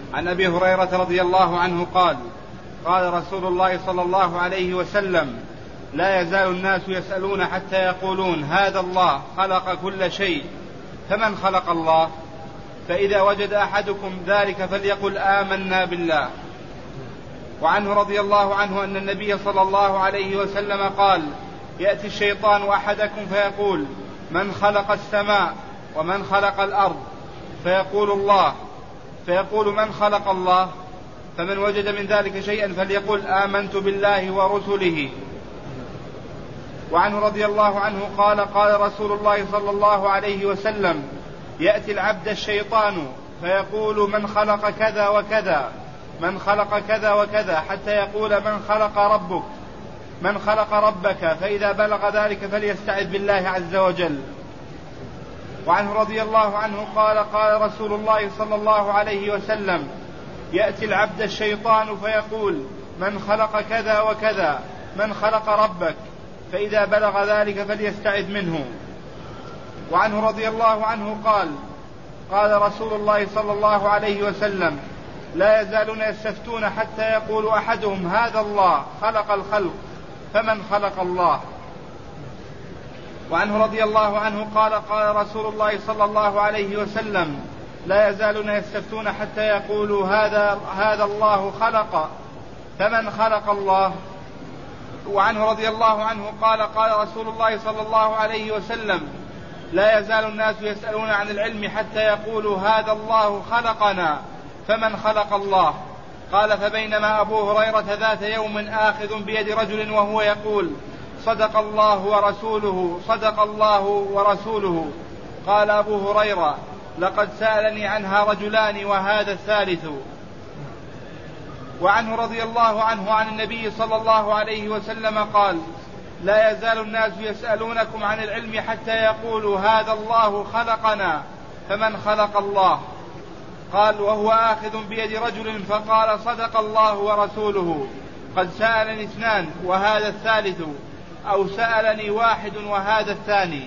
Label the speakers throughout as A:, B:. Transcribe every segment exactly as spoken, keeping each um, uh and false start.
A: عن أبي هريرة رضي الله عنه قال قال رسول الله صلى الله عليه وسلم لا يزال الناس يسألون حتى يقولون هذا الله خلق كل شيء فمن خلق الله؟ فإذا وجد أحدكم ذلك فليقل آمنا بالله. وعنه رضي الله عنه أن النبي صلى الله عليه وسلم قال يأتي الشيطان أحدكم فيقول من خلق السماء ومن خلق الأرض؟ فيقول الله، فيقول من خلق الله؟ فمن وجد من ذلك شيئا فليقل آمنت بالله ورسله. وعنه رضي الله عنه قال قال رسول الله صلى الله عليه وسلم يأتي العبد الشيطان فيقول من خلق كذا وكذا من خلق كذا وكذا حتى يقول من خلق ربك من خلق ربك؟ فإذا بلغ ذلك فليستعذ بالله عز وجل. وعنه رضي الله عنه قال قال رسول الله صلى الله عليه وسلم يأتي العبد الشيطان فيقول من خلق كذا وكذا من خلق ربك؟ فإذا بلغ ذلك فليستعذ منه. وعنه رضي الله عنه قال قال رسول الله صلى الله عليه وسلم لا يزالون يستفتون حتى يقول أحدهم هذا الله خلق الخلق فمن خلق الله؟ وعنه رضي الله عنه قال قال رسول الله صلى الله عليه وسلم لا يزالون يستفتون حتى يقولوا هذا هذا الله خلق فمن خلق الله؟ وعنه رضي الله عنه قال قال رسول الله صلى الله عليه وسلم لا يزال الناس يسألون عن العلم حتى يقولوا هذا الله خلقنا فمن خلق الله؟ قال فبينما أبو هريرة ذات يوم آخذ بيد رجل وهو يقول صدق الله ورسوله صدق الله ورسوله. قال أبو هريرة لقد سألني عنها رجلان وهذا الثالث. وعنه رضي الله عنه عن النبي صلى الله عليه وسلم قال لا يزال الناس يسألونكم عن العلم حتى يقولوا هذا الله خلقنا فمن خلق الله؟ قال وهو آخذ بيد رجل فقال صدق الله ورسوله قد سألني اثنان وهذا الثالث أو سألني واحد وهذا الثاني.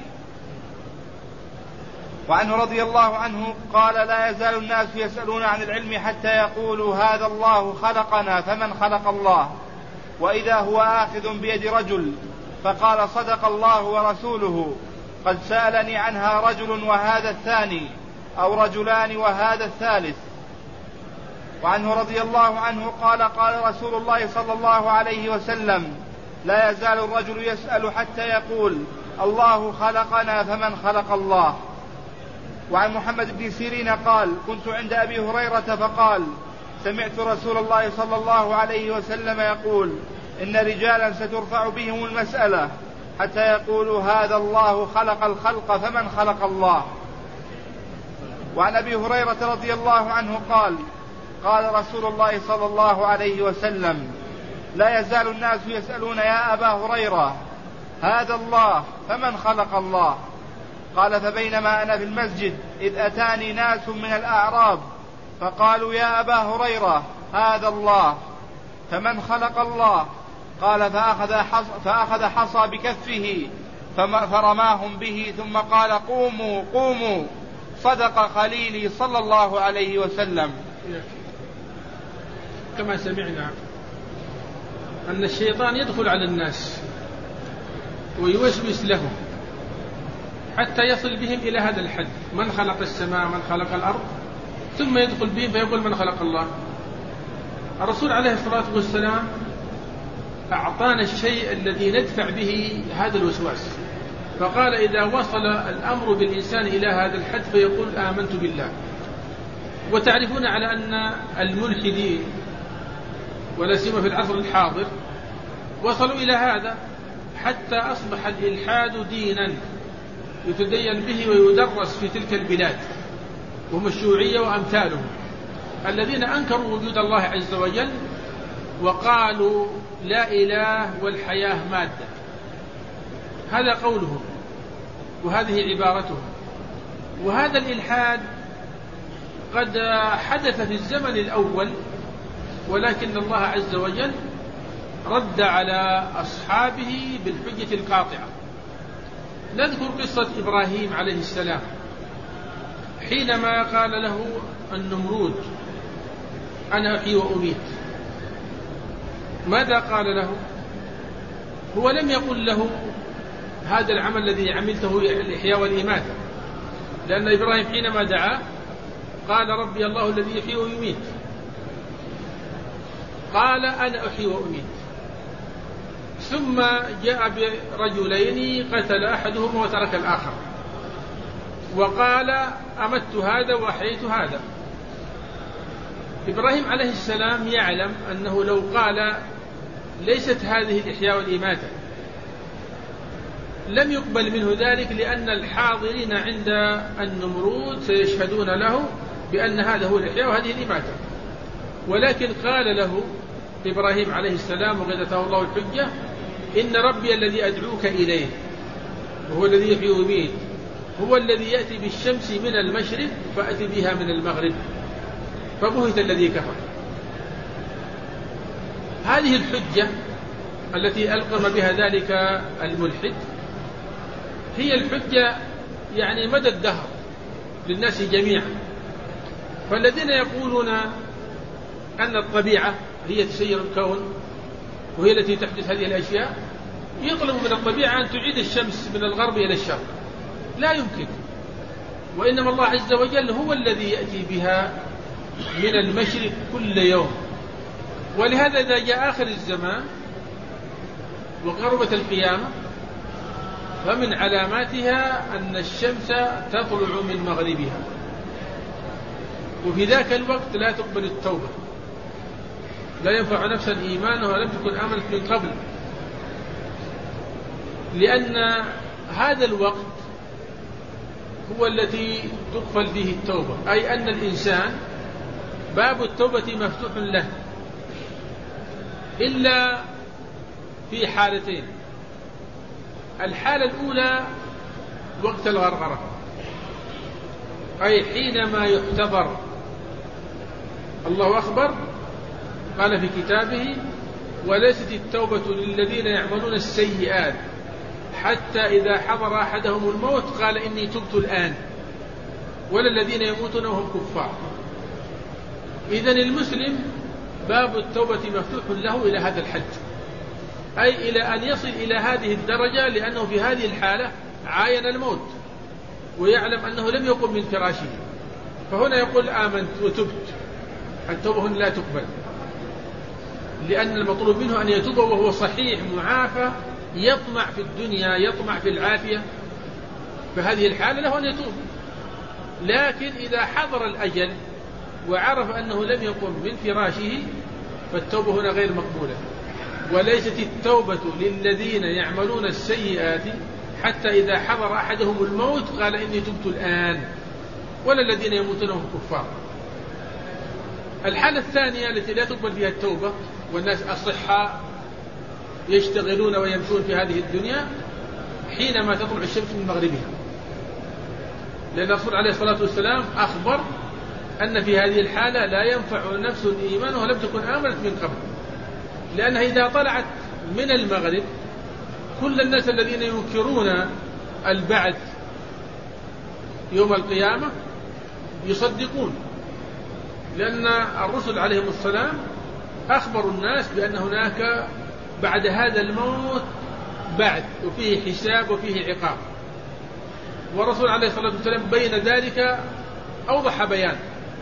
A: وعنه رضي الله عنه قال لا يزال الناس يسألون عن العلم حتى يقولوا هذا الله خلقنا فمن خلق الله؟ وإذا هو آخذ بيد رجل فقال صدق الله ورسوله قد سألني عنها رجل وهذا الثاني أو رجلان وهذا الثالث. وعنه رضي الله عنه قال قال رسول الله صلى الله عليه وسلم لا يزال الرجل يسأل حتى يقول الله خلقنا فمن خلق الله؟ وعن محمد بن سيرين قال كنت عند أبي هريرة فقال سمعت رسول الله صلى الله عليه وسلم يقول إن رجالا سترفع بهم المسألة حتى يقولوا هذا الله خلق الخلق فمن خلق الله؟ وعن أبي هريرة رضي الله عنه قال قال رسول الله صلى الله عليه وسلم لا يزال الناس يسألون يا أبا هريرة هذا الله فمن خلق الله؟ قال فبينما أنا في المسجد إذ أتاني ناس من الأعراب فقالوا يا أبا هريرة هذا الله فمن خلق الله؟ قال فأخذ حصى, فأخذ حصى بكفه فرماهم به ثم قال قوموا قوموا صدق خليلي صلى الله عليه وسلم.
B: كما سمعنا أن الشيطان يدخل على الناس ويوسوس لهم حتى يصل بهم إلى هذا الحد من خلق السماء من خلق الأرض ثم يدخل بهم فيقول من خلق الله. الرسول عليه الصلاة والسلام أعطانا الشيء الذي ندفع به هذا الوسواس فقال إذا وصل الأمر بالإنسان إلى هذا الحد فيقول آمنت بالله. وتعرفون على أن الملحدين ولا سيما في العصر الحاضر وصلوا إلى هذا حتى أصبح الإلحاد دينا يتدين به ويدرس في تلك البلاد وهم الشيوعية وأمثالهم الذين أنكروا وجود الله عز وجل وقالوا لا إله والحياة مادة. هذا قولهم وهذه عبارتهم. وهذا الإلحاد قد حدث في الزمن الأول ولكن الله عز وجل رد على أصحابه بالحجة القاطعة. نذكر قصة إبراهيم عليه السلام حينما قال له النمرود أنا أحيي وأميت، ماذا قال له؟ هو لم يقل له هذا العمل الذي عملته الإحياء والإماتة، لأن إبراهيم حينما دعا قال ربي الله الذي يحيي ويميت، قال أنا أحيي وأميت. ثم جاء برجلين قتل أحدهما وترك الآخر، وقال أمت هذا وأحييت هذا. إبراهيم عليه السلام يعلم أنه لو قال ليست هذه الإحياء والإماتة لم يقبل منه ذلك، لأن الحاضرين عند النمرود سيشهدون له بأن هذا هو الإحياء وهذه الإماتة. ولكن قال له إبراهيم عليه السلام وغدته الله الحجة إن ربي الذي أدعوك إليه وهو الذي يحيي ويميت هو الذي يأتي بالشمس من المشرق فأتي بها من المغرب، فبهت الذي كفر. هذه الحجة التي ألقم بها ذلك الملحد هي الحجة يعني مدى الدهر للناس جميعا. فالذين يقولون أن الطبيعة هي تسير الكون وهي التي تحدث هذه الأشياء يطلب من الطبيعة أن تعيد الشمس من الغرب إلى الشرق، لا يمكن. وإنما الله عز وجل هو الذي يأتي بها من المشرق كل يوم. ولهذا إذا جاء آخر الزمان وقربت القيامة فمن علاماتها أن الشمس تطلع من مغربها، وفي ذاك الوقت لا تقبل التوبة، لا ينفع نفسا إيمانها لم تكن آمنت من قبل، لأن هذا الوقت هو التي تقبل فيه التوبة، أي أن الإنسان باب التوبة مفتوح له إلا في حالتين. الحالة الأولى وقت الغرغرة، أي حينما يحتضر. الله أخبر قال في كتابه وليست التوبة للذين يعملون السيئات حتى إذا حضر أحدهم الموت قال إني تبت الآن، ولا الذين يموتون وهم كفار. إذن المسلم باب التوبة مفتوح له إلى هذا الحد، أي إلى أن يصل إلى هذه الدرجة، لأنه في هذه الحالة عاين الموت ويعلم أنه لم يقم من فراشه، فهنا يقول آمنت وتبت. التوبة هنا لا تقبل، لأن المطلوب منه أن يتوب وهو صحيح معافى يطمع في الدنيا يطمع في العافية، فهذه الحالة له أن يتوب. لكن إذا حضر الأجل وعرف أنه لم يقم من فراشه فالتوبة هنا غير مقبولة. وليست التوبة للذين يعملون السيئات حتى إذا حضر أحدهم الموت قال إني تبت الآن، ولا الذين يموتون وهم كفار. الحالة الثانية التي لا تقبل فيها التوبة والناس أصحاء يشتغلون ويمشون في هذه الدنيا حينما تطلع الشمس من مغربها، لأن الرسول عليه الصلاة والسلام أخبر أن في هذه الحالة لا ينفع نفس الإيمان ولم تكن آمنت من قبل، لأنها إذا طلعت من المغرب كل الناس الذين ينكرون البعث يوم القيامة يصدقون، لأن الرسل عليهم السلام أخبروا الناس بأن هناك بعد هذا الموت بعد وفيه حساب وفيه عقاب، والرسول عليه الصلاة والسلام بين ذلك أوضح بيان.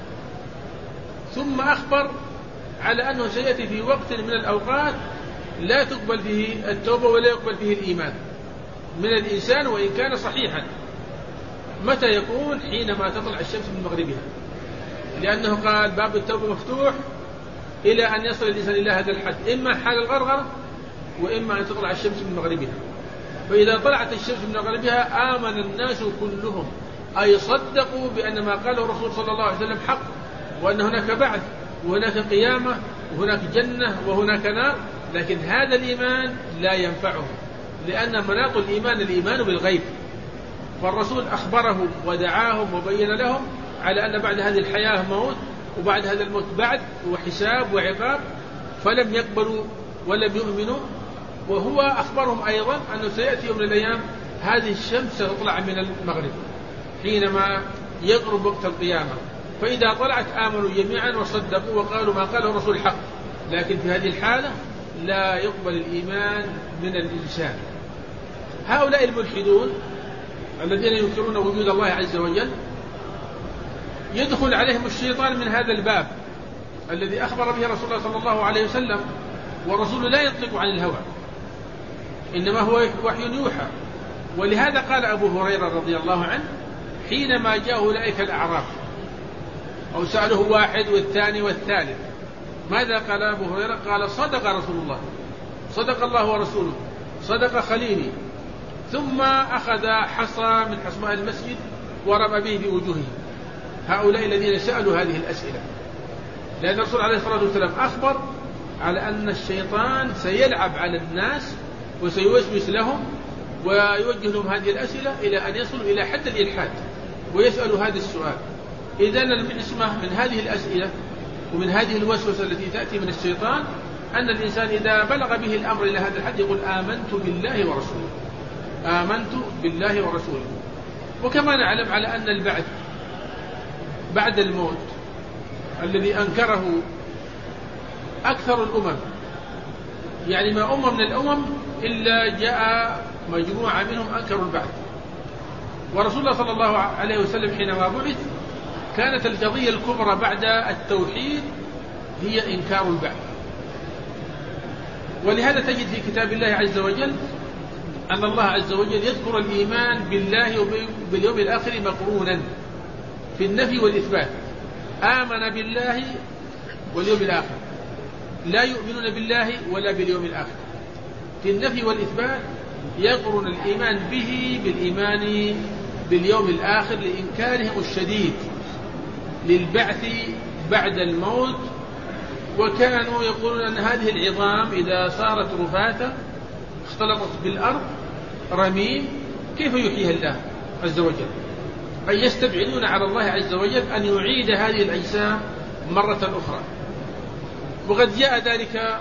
B: ثم أخبر على أنه سيأتي في وقت من الأوقات لا تقبل فيه التوبة ولا يقبل فيه الإيمان من الإنسان وإن كان صحيحا. متى يكون؟ حينما تطلع الشمس من مغربها، لأنه قال باب التوبة مفتوح إلى أن يصل الإنسان إلى هذا الحد، إما حال الغرغرة وإما أن تطلع الشمس من مغربها. فإذا طلعت الشمس من مغربها آمن الناس كلهم، أي صدقوا بأن ما قاله الرسول صلى الله عليه وسلم حق، وأن هناك بعث وهناك قيامة وهناك جنة وهناك نار. لكن هذا الإيمان لا ينفعه، لأن مناط الإيمان الإيمان بالغيب، فالرسول أخبرهم ودعاهم وبين لهم على أن بعد هذه الحياة موت وبعد هذا الموت بعد وحساب وعقاب، فلم يقبلوا ولم يؤمنوا. وهو أخبرهم أيضا أنه سيأتي يوم من الأيام هذه الشمس ستطلع من المغرب حينما يقرب وقت القيامة، فإذا طلعت آمنوا جميعا وصدقوا وقالوا ما قاله الرسول حق. لكن في هذه الحالة لا يقبل الإيمان من الإنسان. هؤلاء الملحدون الذين ينكرون وجود الله عز وجل يدخل عليهم الشيطان من هذا الباب الذي أخبر به رسول الله صلى الله عليه وسلم، ورسوله لا ينطق عن الهوى إنما هو وحي يوحى. ولهذا قال أبو هريرة رضي الله عنه حينما جاءه أولئك الأعراب أو سأله واحد والثاني والثالث ماذا قال أبو هريرة؟ قال صدق رسول الله، صدق الله ورسوله، صدق خليلي. ثم أخذ حصى من حصباء المسجد ورمى به بوجوههم هؤلاء الذين سألوا هذه الأسئلة، لأن الرسول عليه الصلاة والسلام أخبر على أن الشيطان سيلعب على الناس وسيوسوس لهم ويوجه لهم هذه الأسئلة إلى أن يصلوا إلى حد الإلحاد ويسألوا هذا السؤال. إذن المعصمة من هذه الأسئلة ومن هذه الوسوسة التي تأتي من الشيطان أن الإنسان إذا بلغ به الأمر إلى هذا الحد يقول آمنت بالله ورسوله، آمنت بالله ورسوله. وكما نعلم على أن البعث بعد الموت الذي أنكره أكثر الأمم، يعني ما أمة من الأمم إلا جاء مجموعة منهم أنكروا البعث. ورسول الله صلى الله عليه وسلم حينما بعث كانت القضية الكبرى بعد التوحيد هي إنكار البعث. ولهذا تجد في كتاب الله عز وجل أن الله عز وجل يذكر الإيمان بالله وباليوم الآخر مقرونا في النفي والإثبات. آمن بالله واليوم الآخر، لا يؤمنون بالله ولا باليوم الآخر. في النفي والإثبات يقرن الإيمان به بالإيمان باليوم الآخر لإنكارهم الشديد للبعث بعد الموت. وكانوا يقولون أن هذه العظام إذا صارت رفاتا اختلطت بالأرض رميم كيف يحييها الله عز وجل؟ أي يستبعدون على الله عز وجل أن يعيد هذه الأجسام مرة أخرى. وقد جاء ذلك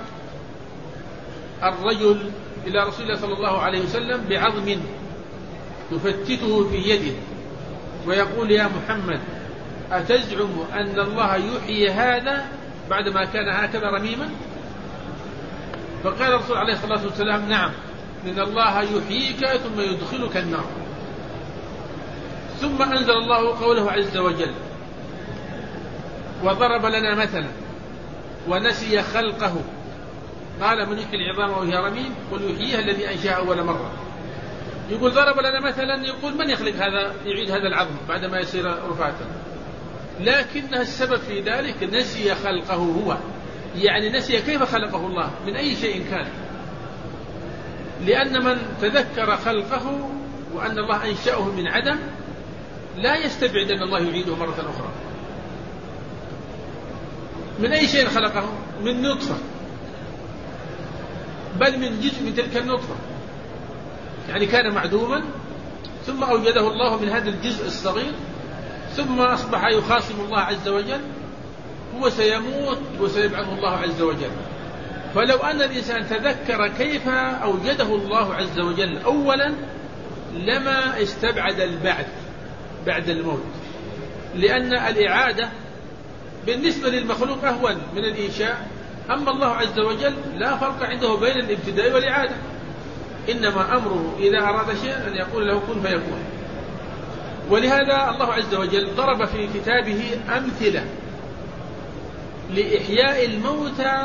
B: الرجل إلى رسول الله صلى الله عليه وسلم بعظم يفتته في يده ويقول يا محمد أتزعم أن الله يحيي هذا بعدما كان هكذا رميما؟ فقال الرسول عليه الصلاة والسلام نعم، إن الله يحييك ثم يدخلك النار. ثم أنزل الله قوله عز وجل وضرب لنا مثلا ونسي خلقه قال من يحيي العظام وهي رميم قل يحييها الذي أنشأها أول مرة. يقول ضرب لنا مثلا، يقول من يخلق هذا يعيد هذا العظم بعدما يصير رفاتا؟ لكن السبب في ذلك نسي خلقه هو، يعني نسي كيف خلقه الله من أي شيء كان. لأن من تذكر خلقه وأن الله أنشأه من عدم لا يستبعد أن الله يعيده مرة أخرى. من أي شيء خلقه؟ من نطفة، بل من جزء من تلك النطفة، يعني كان معدوما ثم أوجده الله من هذا الجزء الصغير ثم أصبح يخاصم الله عز وجل، هو سيموت وسيبعثه الله عز وجل. فلو أن الإنسان تذكر كيف أوجده الله عز وجل أولا لما استبعد البعث بعد الموت، لأن الإعادة بالنسبة للمخلوق أهون من الإنشاء. أما الله عز وجل لا فرق عنده بين الابتداء والإعادة، إنما أمره إذا أراد شيئا أن يقول له كن فيكون. ولهذا الله عز وجل ضرب في كتابه أمثلة لإحياء الموتى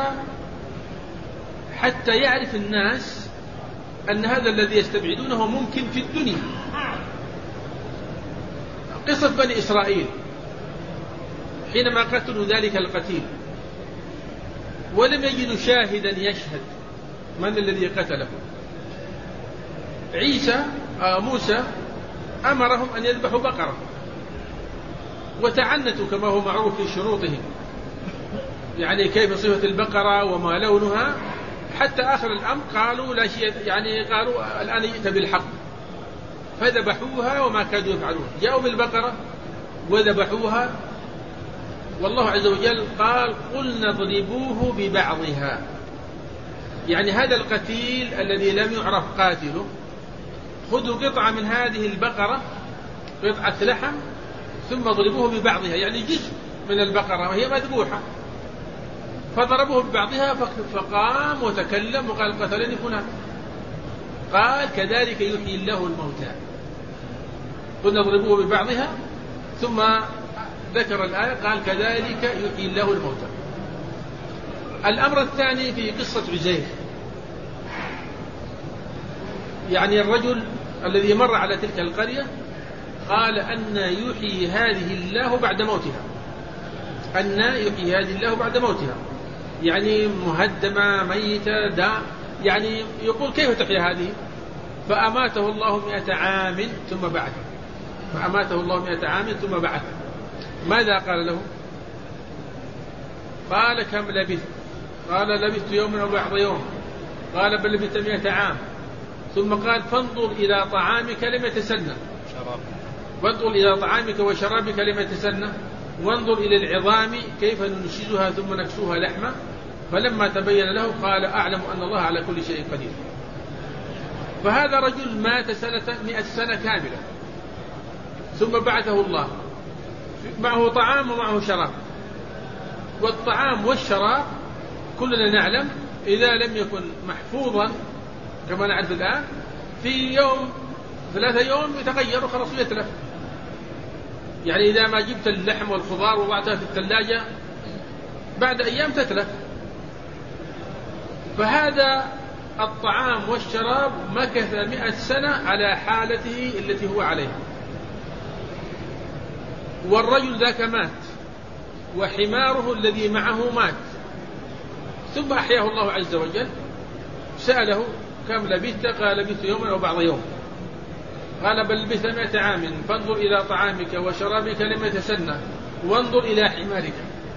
B: حتى يعرف الناس أن هذا الذي يستبعدونه ممكن في الدنيا. قصة بني إسرائيل حينما قتلوا ذلك القتيل ولم يجدوا شاهدا يشهد من الذي قتله، عيسى آه موسى أمرهم أن يذبحوا بقرة وتعنتوا كما هو معروف في شروطهم، يعني كيف صفة البقرة وما لونها، حتى آخر الأمر قالوا لا شيء، يعني قالوا الآن يأتي بالحق، فذبحوها وما كادوا يفعلون. جاءوا بالبقرة وذبحوها، والله عز وجل قال قلنا اضربوه ببعضها، يعني هذا القتيل الذي لم يعرف قاتله خذوا قطعة من هذه البقرة قطعة لحم ثم اضربوه ببعضها، يعني جزء من البقرة وهي مذبوحة، فضربوه ببعضها فقام وتكلم وقال قتلني فلان. قال كذلك يحيي الله الموتى. قلنا اضربوه ببعضها، ثم ذكر الآية قال كذلك يحيي الله الموتى. الأمر الثاني في قصة عزير، يعني الرجل الذي مر على تلك القرية قال أن يحيي هذه الله بعد موتها، أن يحيي هذه الله بعد موتها، يعني مهدمة ميتة دا، يعني يقول كيف تحيي هذه؟ فأماته الله مئة عام ثم بعثه، فأماته الله مئة عام ثم بعثه. ماذا قال له؟ قال كم لبثت؟ قال لبثت يوما أو بعض يوم. قال بل لبثت مئة عام. ثم قال فانظر إلى طعامك لم يتسنى، فانظر إلى طعامك وشرابك لم يتسنى، وانظر إلى العظام كيف ننشزها ثم نكسوها لحما. فلما تبين له قال أعلم أن الله على كل شيء قدير. فهذا رجل مات سنة مئة سنة كاملة، ثم بعثه الله معه طعام ومعه شراب. والطعام والشراب كلنا نعلم إذا لم يكن محفوظا كما نعرف الآن في يوم ثلاثة يوم يتغير وخلاص يتلف. يعني إذا ما جبت اللحم والخضار وضعتها في الثلاجة بعد أيام تتلف. فهذا الطعام والشراب مكث مئة سنة على حالته التي هو عليها. والرجل ذاك مات وحماره الذي معه مات، ثم أحياه الله عز وجل. سأله كم لبثت؟ قال لبثت يوما أو بعض يوم. قال بل لبثت مئة عام. فانظر إلى طعامك وشرابك لم يتسنى، وانظر إلى حمارك،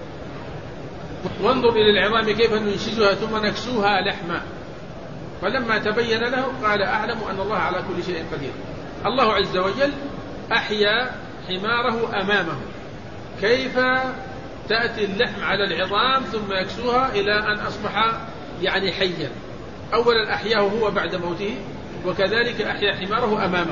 B: وانظر إلى العظام كيف ننشزها ثم نكسوها لحما. فلما تبين له قال أعلم أن الله على كل شيء قدير. الله عز وجل أحيا حماره أمامه، كيف تأتي اللحم على العظام ثم يكسوها إلى أن أصبح يعني حيا. أولا أحياه هو بعد موته، وكذلك أحيا حماره أمامه.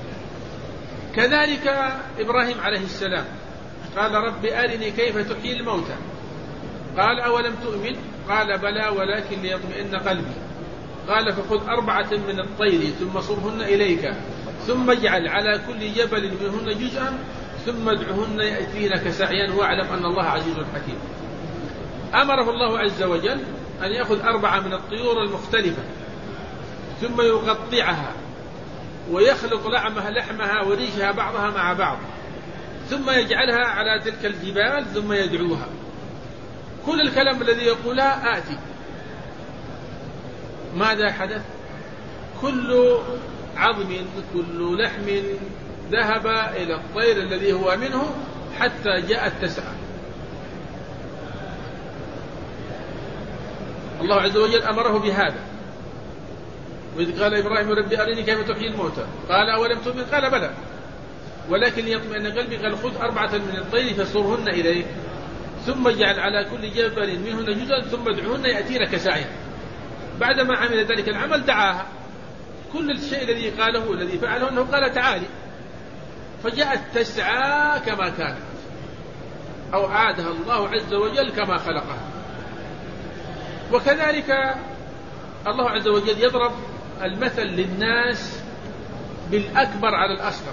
B: كذلك إبراهيم عليه السلام قال رب أرني كيف تحيي الموتى. قال أولم تؤمن؟ قال بلى ولكن ليطمئن قلبي. قال فخذ أربعة من الطير ثم صرهن إليك، ثم اجعل على كل جبل منهن جزءا، ثم ادعهن يأتينك سعيا واعلم أن الله عزيز حكيم. أمره الله عز وجل أن يأخذ أربعة من الطيور المختلفة ثم يقطعها ويخلط لحمها لحمها وريشها بعضها مع بعض، ثم يجعلها على تلك الجبال ثم يدعوها. كل الكلام الذي يقولها آتي. ماذا حدث؟ كل عظم كل لحم ذهب إلى الطير الذي هو منه حتى جاءت تسعى. الله عز وجل أمره بهذا. وإذ قال إبراهيم ربي أرني كيف تحيي الموتى. قال أولم تؤمن؟ قال بلى ولكن ليطمئن قلبي. قال خذ أربعة من الطير فصرهن إليك، ثم اجعل على كل جبل منهن جزءا، ثم ادعهن يأتينك سعيا. بعدما عمل ذلك العمل دعاها. كل الشيء الذي قاله الذي فعله أنه قال تعالي، فجاءت تسعى كما كانت، أو عادها الله عز وجل كما خلقها. وكذلك الله عز وجل يضرب المثل للناس بالأكبر على الأصغر،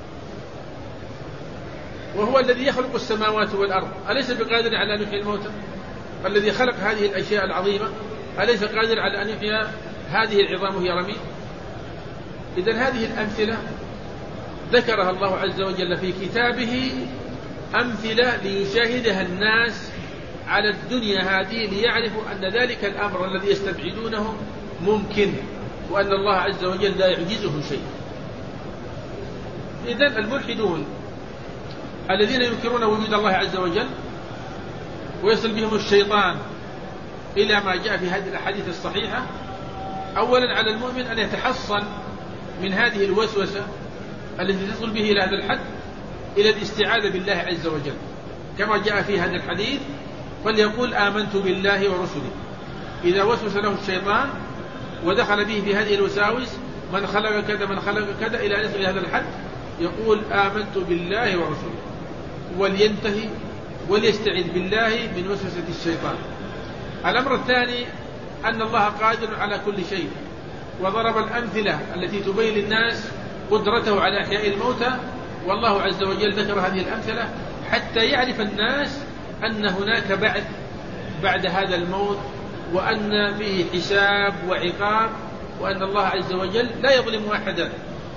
B: وهو الذي يخلق السماوات والأرض. أليس بقادر على أن يحيي الموتى؟ الذي خلق هذه الأشياء العظيمة أليس قادر على أن يحيي هذه العظام وهي رميم؟ إذن هذه الأمثلة ذكرها الله عز وجل في كتابه، أمثلة ليشاهدها الناس على الدنيا هذه، ليعرفوا أن ذلك الأمر الذي يستبعدونه ممكن، وأن الله عز وجل لا يعجزه شيء. إذن الملحدون الذين ينكرون وجود الله عز وجل ويصل بهم الشيطان إلى ما جاء في هذه الأحاديث الصحيحة، أولا على المؤمن أن يتحصن من هذه الوسوسة التي تصل به إلى هذا الحد إلى الاستعاذة بالله عز وجل، كما جاء في هذا الحديث فليقول آمنت بالله ورسله. إذا وسوس له الشيطان ودخل به في هذه الوساوس من خلق كذا من خلق كذا إلى نصل هذا الحد، يقول آمنت بالله ورسله ولينتهي وليستعذ بالله من وسوسة الشيطان. الأمر الثاني أن الله قادر على كل شيء، وضرب الأمثلة التي تبين للناس قدرته على إحياء الموتى، والله عز وجل ذكر هذه الأمثلة حتى يعرف الناس أن هناك بعد بعد هذا الموت، وأن فيه حساب وعقاب، وأن الله عز وجل لا يظلم أحدا.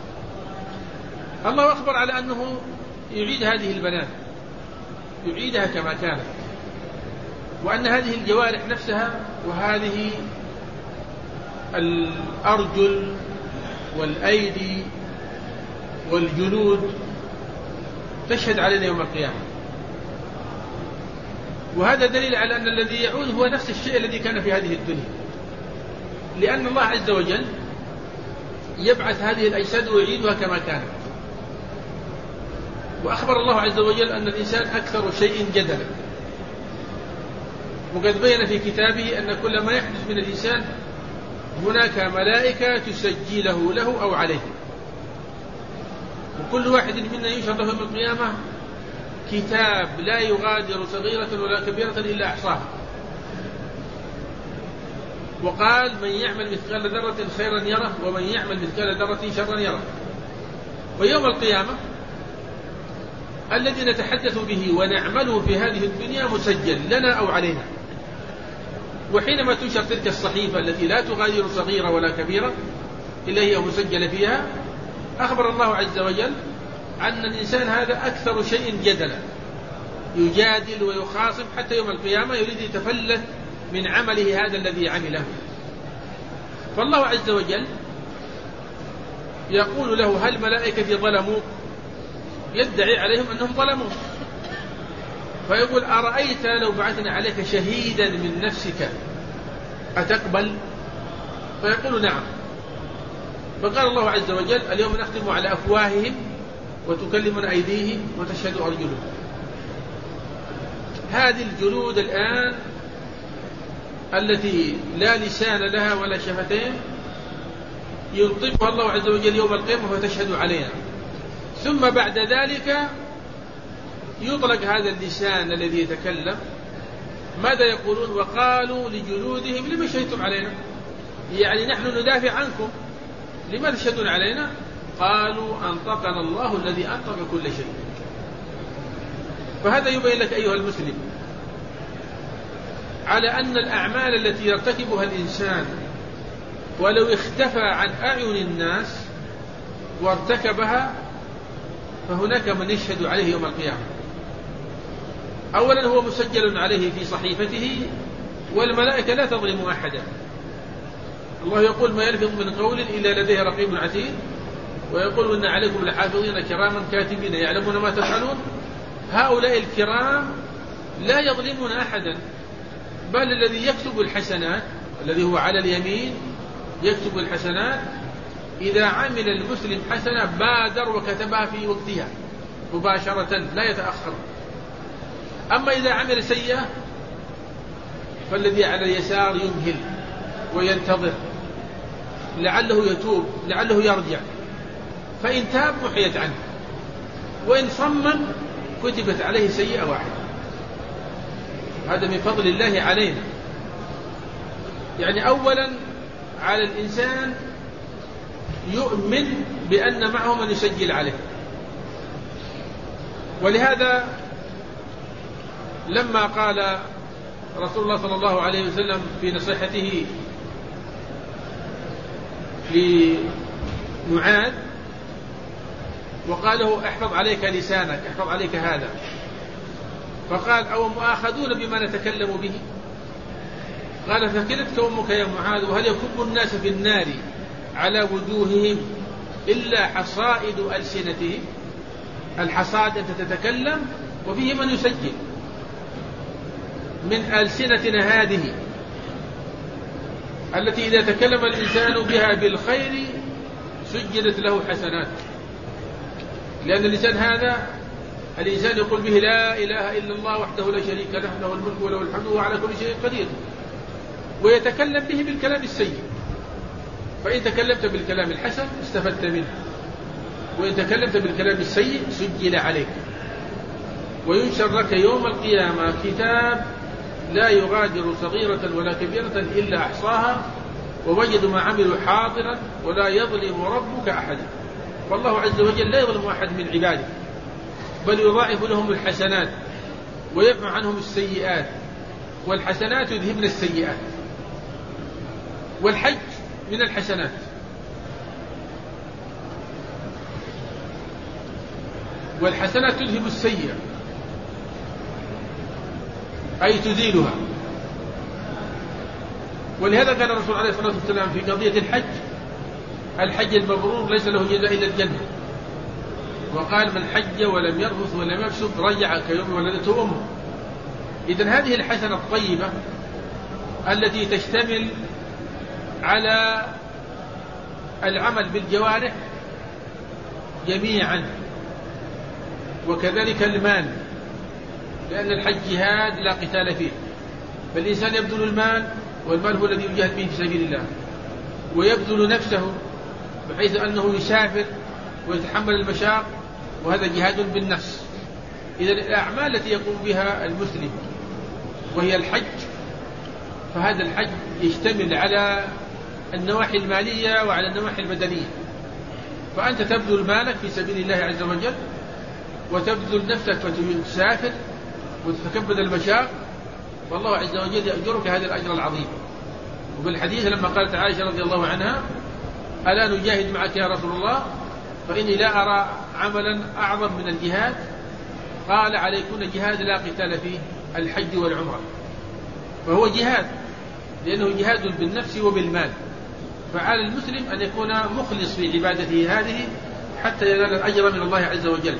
B: الله أخبر على أنه يعيد هذه البنات، يعيدها كما كانت، وأن هذه الجوارح نفسها وهذه الأرجل والأيدي والجلود تشهد علينا يوم القيامة. وهذا دليل على أن الذي يعود هو نفس الشيء الذي كان في هذه الدنيا، لأن الله عز وجل يبعث هذه الأجساد ويعيدها كما كانت. وأخبر الله عز وجل أن الإنسان أكثر شيء جدلا، وقد بين في كتابه أن كل ما يحدث من الإنسان هناك ملائكة تسجله له أو عليه، وكل واحد منا ينشر له يوم القيامة كتاب لا يغادر صغيرة ولا كبيرة إلا أحصاها. وقال: من يعمل مثقال ذرة خيرا يره، ومن يعمل مثقال ذرة شرا يره. ويوم القيامة الذي نتحدث به ونعمله في هذه الدنيا مسجل لنا أو علينا. وحينما تنشر تلك الصحيفة التي لا تغادر صغيرة ولا كبيرة إلا هي مسجلة فيها، أخبر الله عز وجل أن الإنسان هذا أكثر شيء جدلا، يجادل ويخاصم حتى يوم القيامة يريد يتفلت من عمله هذا الذي عمله. فالله عز وجل يقول له: هل ملائكتي ظلموك؟ يدعي عليهم أنهم ظلموك، فيقول: أرأيت لو بعثنا عليك شهيدا من نفسك أتقبل؟ فيقول: نعم. فقال الله عز وجل: اليوم نختم على أفواههم وتكلمنا أيديهم وتشهد أرجلهم. هذه الجلود الآن التي لا لسان لها ولا شفتين ينطقها الله عز وجل يوم القيامة فتشهد علينا. ثم بعد ذلك يطلق هذا اللسان الذي يتكلم. ماذا يقولون؟ وقالوا لجلودهم: لما شهدتم علينا؟ يعني نحن ندافع عنكم، لما تشهدون علينا؟ قالوا: أنطقنا الله الذي أنطق كل شيء. فهذا يبين لك أيها المسلم على أن الأعمال التي يرتكبها الإنسان ولو اختفى عن أعين الناس وارتكبها فهناك من يشهد عليه يوم القيامة. أولا هو مسجل عليه في صحيفته، والملائكة لا تظلم أحدا. الله يقول: ما يلفظ من قول إلا لديه رقيب عتيد، ويقول: إن عليكم لحافظين كراما كاتبين يعلمون ما تفعلون. هؤلاء الكرام لا يظلمون أحدا، بل الذي يكتب الحسنات الذي هو على اليمين يكتب الحسنات، إذا عمل المسلم حسنة بادر وكتبها في وقتها مباشرة لا يتأخر. أما إذا عمل سيئة فالذي على اليسار يمهل وينتظر لعله يتوب لعله يرجع، فإن تاب محيت عنه، وإن صمم كتبت عليه سيئة واحدة. هذا من فضل الله علينا. يعني أولا على الإنسان يؤمن بأن معه من يسجل عليه. ولهذا لما قال رسول الله صلى الله عليه وسلم في نصيحته لمعاذ وقال له: احفظ عليك لسانك، احفظ عليك هذا، فقال: أو مؤاخذون بما نتكلم به؟ قال: ثكلتك أمك يا معاذ، وهل يكب الناس في النار على وجوههم إلا حصائد ألسنتهم؟ الحصاد أنت تتكلم وفيه من يسجل. من ألسنتنا هذه التي إذا تكلم الإنسان بها بالخير سجلت له حسنات، لأن اللسان هذا الإنسان يقول به: لا إله إلا الله وحده لا شريك له، له الملك وله الحمد وهو على كل شيء قدير، ويتكلم به بالكلام السيء. فإن تكلمت بالكلام الحسن استفدت منه، وإن تكلمت بالكلام السيء سجل عليك. وينشر لك يوم القيامة كتاب لا يغادر صغيرة ولا كبيرة إلا أحصاها ووجدوا ما عملوا حاضرا ولا يظلم ربك أحدا. والله عز وجل لا يظلم أحد من عباده، بل يضاعف لهم الحسنات ويرفع عنهم السيئات، والحسنات يذهبن السيئات، والحج من الحسنات. والحسنات تذهب السيئة أي تزيلها. ولهذا قال الرسول عليه الصلاة والسلام في قضية الحج: الحج المبرور ليس له جزاء إلا الجنة. وقال: من حج ولم يرفث ولم يفسق رجع كيوم ولدته أمه. إذن هذه الحسنة الطيبة التي تشتمل على العمل بالجوارح جميعا، وكذلك المال، لأن الحج جهاد لا قتال فيه، فالإنسان يبذل المال، والمال هو الذي يجاهد به في سبيل الله، ويبذل نفسه بحيث أنه يسافر ويتحمل المشاق، وهذا جهاد بالنفس. إذن الأعمال التي يقوم بها المسلم وهي الحج، فهذا الحج يشتمل على النواحي المالية وعلى النواحي البدنية. فأنت تبذل مالك في سبيل الله عز وجل، وتبذل نفسك فتسافر وتتكبد المشاق، والله عز وجل يأجرك هذا الأجر العظيم. وبالحديث لما قالت عائشة رضي الله عنها: ألا نجاهد معك يا رسول الله؟ فإني لا أرى عملا أعظم من الجهاد. قال: عليكن جهاد لا قتال فيه، الحج والعمرة. فهو جهاد لأنه جهاد بالنفس وبالمال، فعلى المسلم أن يكون مخلص في عبادته هذه حتى ينال الأجر من الله عز وجل.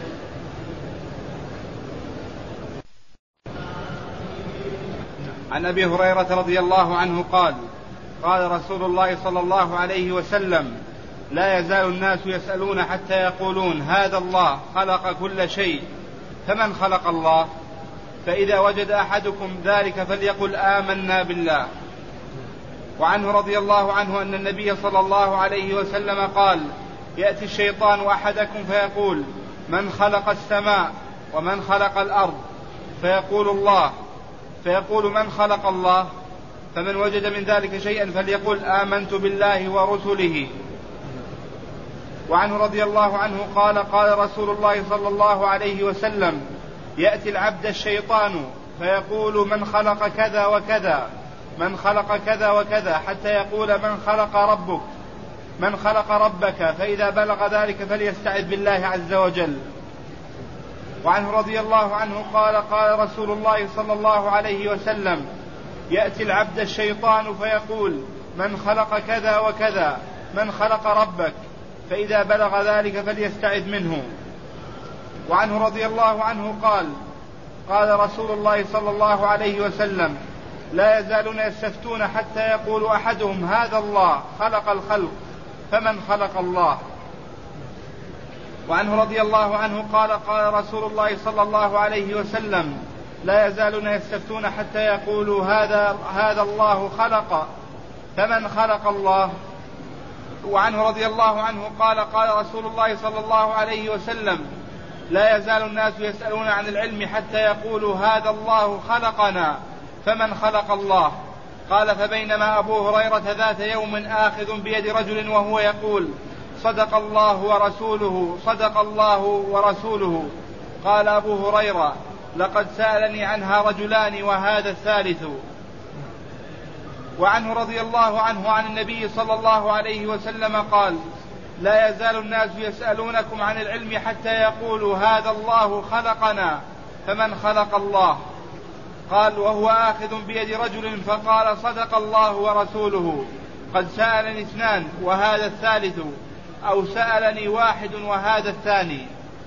A: عن أبي هريرة رضي الله عنه قال: قال رسول الله صلى الله عليه وسلم: لا يزال الناس يسألون حتى يقولون هذا الله خلق كل شيء، فمن خلق الله؟ فإذا وجد أحدكم ذلك فليقل آمنا بالله. وعنه رضي الله عنه أن النبي صلى الله عليه وسلم قال: يأتي الشيطان أحدكم فيقول: من خلق السماء ومن خلق الأرض؟ فيقول: الله. فيقول: من خلق الله؟ فمن وجد من ذلك شيئا فليقل آمنت بالله ورسله. وعنه رضي الله عنه قال: قال رسول الله صلى الله عليه وسلم: يأتي العبد الشيطان فيقول: من خلق كذا وكذا، من خلق كذا وكذا، حتى يقول: من خلق ربك، من خلق ربك؟ فإذا بلغ ذلك فليستعذ بالله عز وجل. وعنه رضي الله عنه قال: قال رسول الله صلى الله عليه وسلم: يأتي العبد الشيطان فيقول: من خلق كذا وكذا، من خلق ربك؟ فإذا بلغ ذلك فليستعذ منه. وعنه رضي الله عنه قال: قال رسول الله صلى الله عليه وسلم: لا يزالون يستفتون حتى يقول أحدهم هذا الله خلق الخلق، فمن خلق الله؟ وعنه رضي الله عنه قال: قال رسول الله صلى الله عليه وسلم: لا يزالون يستفتون حتى يقولوا هذا, هذا الله خلق، فمن خلق الله؟ وعنه رضي الله عنه قال: قال رسول الله صلى الله عليه وسلم: لا يزال الناس يسألون عن العلم حتى يقولوا هذا الله خلقنا، فمن خلق الله؟ قال: فبينما أبو هريرة ذات يوم آخذ بيد رجل وهو يقول: صدق الله ورسوله، صدق الله ورسوله. قال أبو هريرة: لقد سألني عنها رجلان وهذا الثالث. وعنه رضي الله عنه عن النبي صلى الله عليه وسلم قال: لا يزال الناس يسألونكم عن العلم حتى يقولوا هذا الله خلقنا، فمن خلق الله؟ قال: وهو آخذ بيد رجل فقال: صدق الله ورسوله، قد سألني اثنان وهذا الثالث، أو سألني واحد وهذا الثاني.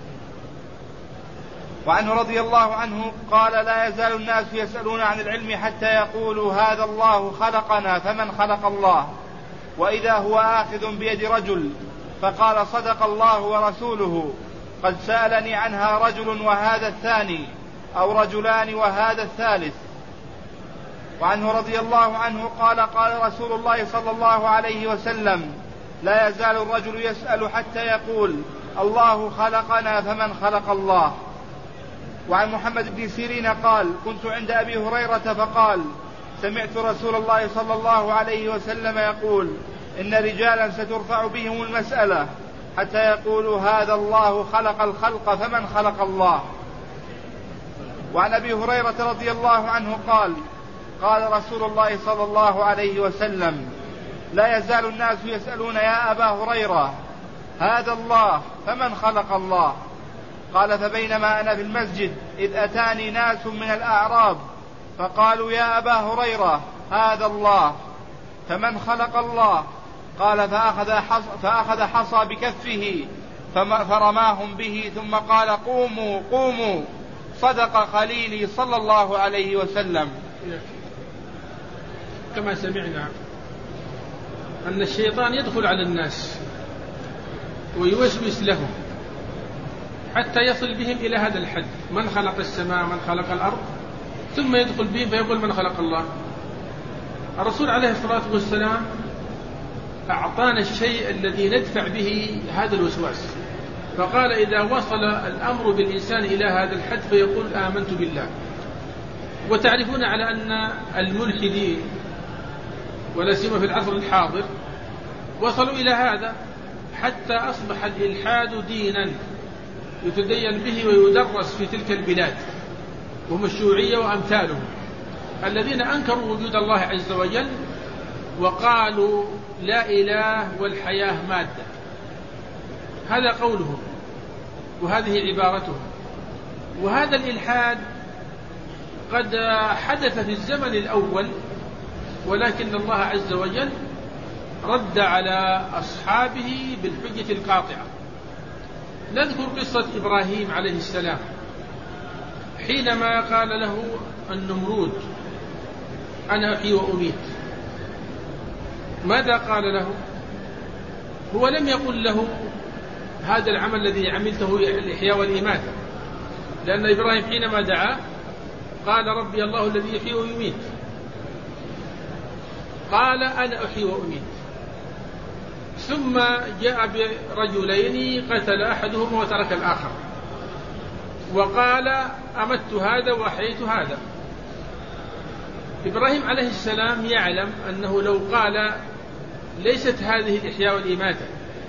A: وعنه رضي الله عنه قال: لا يزال الناس يسألون عن العلم حتى يقولوا هذا الله خلقنا، فمن خلق الله؟ وإذا هو آخذ بيد رجل فقال: صدق الله ورسوله، قد سألني عنها رجل وهذا الثاني، أو رجلان وهذا الثالث. وعنه رضي الله عنه قال: قال رسول الله صلى الله عليه وسلم: لا يزال الرجل يسأل حتى يقول الله خلقنا، فمن خلق الله؟ وعن محمد بن سيرين قال كنت عند أبي هريرة فقال سمعت رسول الله صلى الله عليه وسلم يقول إن رجالا سترفع بهم المسألة حتى يقولوا هذا الله خلق الخلق فمن خلق الله. وعن أبي هريرة رضي الله عنه قال قال رسول الله صلى الله عليه وسلم لا يزال الناس يسألون يا أبا هريرة هذا الله فمن خلق الله؟ قال فبينما أنا في المسجد إذ أتاني ناس من الأعراب فقالوا يا أبا هريرة هذا الله فمن خلق الله؟ قال فأخذ حصى, فأخذ حصى بكفه فرماهم به ثم قال قوموا قوموا صدق خليلي صلى الله عليه وسلم.
B: كما سمعنا أن الشيطان يدخل على الناس ويوسوس لهم حتى يصل بهم إلى هذا الحد، من خلق السماء من خلق الأرض، ثم يدخل بهم فيقول من خلق الله. الرسول عليه الصلاة والسلام أعطانا الشيء الذي ندفع به هذا الوسواس، فقال إذا وصل الأمر بالإنسان إلى هذا الحد فيقول آمنت بالله. وتعرفون على أن الملحدين ولا سيما في العصر الحاضر وصلوا إلى هذا حتى أصبح الإلحاد دينا يتدين به ويدرس في تلك البلاد، وهم الشيوعية وأمثالهم الذين أنكروا وجود الله عز وجل وقالوا لا إله والحياة مادة. هذا قولهم وهذه عبارتهم. وهذا الإلحاد قد حدث في الزمن الأول، ولكن الله عز وجل رد على أصحابه بالحجة القاطعة. نذكر قصة إبراهيم عليه السلام حينما قال له النمرود أنا أحيي وأميت. ماذا قال له؟ هو لم يقل له هذا العمل الذي عملته الإحياء والإماتة، لأن إبراهيم حينما دعا قال ربي الله الذي يحيي ويميت. قال أنا أحيي وأميت. ثم جاء برجلين قتل أحدهما وترك الآخر وقال أمت هذا وأحييت هذا. إبراهيم عليه السلام يعلم أنه لو قال ليست هذه الإحياء والإماتة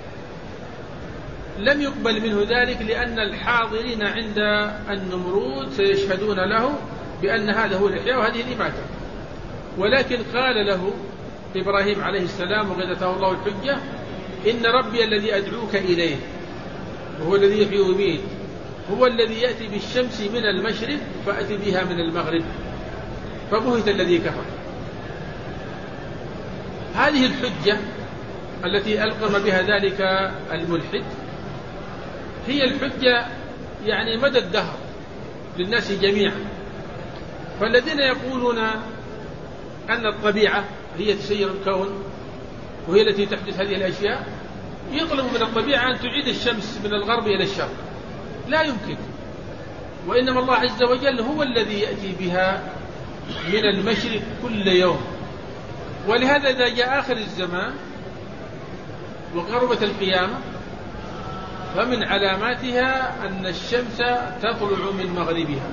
B: لم يقبل منه ذلك، لأن الحاضرين عند النمرود سيشهدون له بأن هذا هو الإحياء وهذه الإماتة. ولكن قال له إبراهيم عليه السلام وقد أتاه الله الحجة إن ربي الذي أدعوك إليه وهو الذي يحيي ويميت هو الذي يأتي بالشمس من المشرق فأتي بها من المغرب. فبهت الذي كفر. هذه الحجة التي ألقم بها ذلك الملحد هي الحجة يعني مدى الدهر للناس جميعا. فالذين يقولون أن الطبيعة هي تسير الكون وهي التي تحدث هذه الأشياء يطلب من الطبيعة أن تعيد الشمس من الغرب إلى الشرق، لا يمكن. وإنما الله عز وجل هو الذي يأتي بها من المشرق كل يوم. ولهذا إذا جاء آخر الزمان وقربت القيامة فمن علاماتها أن الشمس تطلع من مغربها،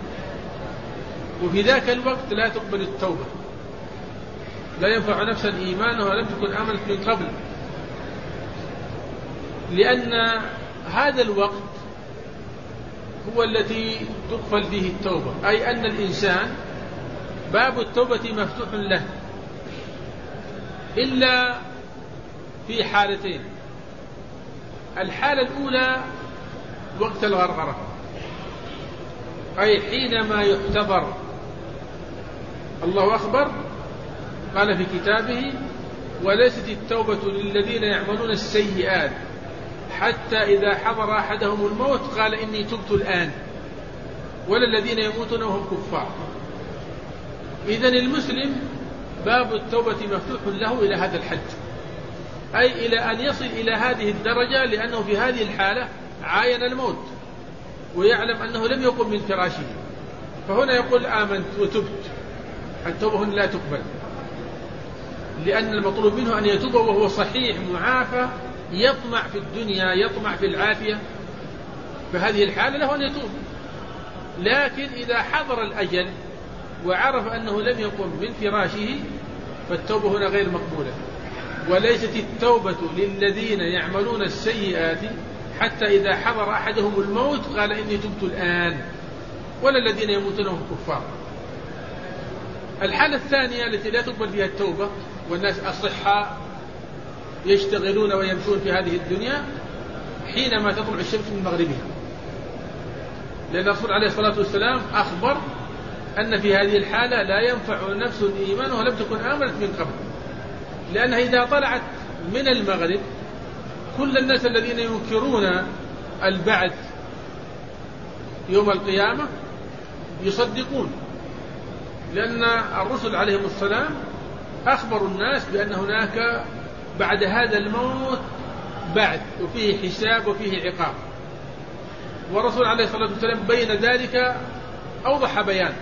B: وفي ذاك الوقت لا تقبل التوبة، لا ينفع نفسا إيمانها ولم تكن آمنت من قبل، لأن هذا الوقت هو التي تقبل فيه التوبة، أي أن الإنسان باب التوبة مفتوح له إلا في حالتين. الحالة الأولى وقت الغرغرة، أي حينما يحتضر. الله أخبر قال في كتابه وليست التوبة للذين يعملون السيئات حتى إذا حضر أحدهم الموت قال إني تبت الآن، ولا الذين يموتون وهم كفار. إذن المسلم باب التوبة مفتوح له إلى هذا الحد، أي إلى أن يصل إلى هذه الدرجة، لأنه في هذه الحالة عاين الموت ويعلم أنه لم يقم من فراشه، فهنا يقول آمنت وتبت. التوبة هنا لا تقبل، لأن المطلوب منه أن يتوب وهو صحيح معافى يطمع في الدنيا يطمع في العافية، فهذه الحالة له أن يتوب. لكن إذا حضر الأجل وعرف أنه لم يقم من فراشه فالتوبة هنا غير مقبولة. وليست التوبة للذين يعملون السيئات حتى إذا حضر أحدهم الموت قال إني تبت الآن، ولا الذين يموتون هم كفار. الحالة الثانية التي لا تقبل فيها التوبة والناس أصحاء يشتغلون ويمشون في هذه الدنيا حينما تطلع الشمس من مغربها، لأن الرسول عليه الصلاة والسلام أخبر أن في هذه الحالة لا ينفع نفس الإيمان ولم تكن آمنت من قبل، لأنها إذا طلعت من المغرب كل الناس الذين ينكرون البعث يوم القيامة يصدقون، لأن الرسل عليهم السلام أخبروا الناس بأن هناك بعد هذا الموت بعد وفيه حساب وفيه عقاب، والرسول عليه الصلاة والسلام بين ذلك أوضح بيان،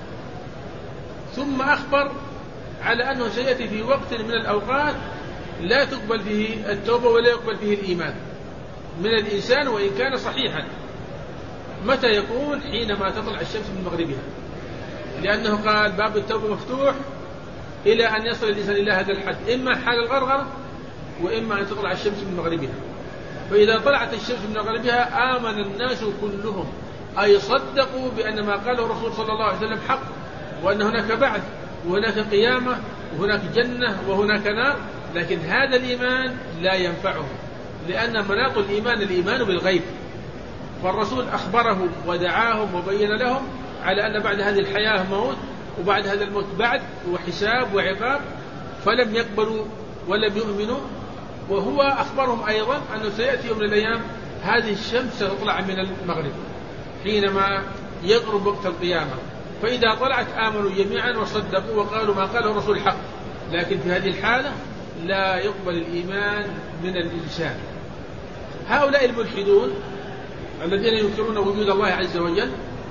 B: ثم أخبر على أنه سيأتي في وقت من الأوقات لا تقبل فيه التوبة ولا يقبل فيه الإيمان من الإنسان وإن كان صحيحا. متى يكون؟ حينما تطلع الشمس من مغربها، لأنه قال باب التوبة مفتوح إلى أن يصل الإنسان إلى هذا الحد، إما حال الغرغرة وإما أن تطلع الشمس من مغربها. فإذا طلعت الشمس من مغربها آمن الناس كلهم، أي صدقوا بأن ما قاله الرسول صلى الله عليه وسلم حق، وأن هناك بعث وهناك قيامة وهناك جنة وهناك نار. لكن هذا الإيمان لا ينفعه، لأن مناط الإيمان الإيمان بالغيب، فالرسول أخبرهم ودعاهم وبين لهم على أن بعد هذه الحياة موت، وبعد هذا الموت بعد وحساب وعقاب، فلم يقبلوا ولم يؤمنوا. وهو أخبرهم أيضا أنه سيأتي يوم من الأيام هذه الشمس ستطلع من المغرب حينما يقرب وقت القيامة، فإذا طلعت آمنوا جميعا وصدقوا وقالوا ما قاله الرسول حق. لكن في هذه الحالة لا يقبل الإيمان من الإنسان. هؤلاء الملحدون الذين ينكرون وجود الله عز وجل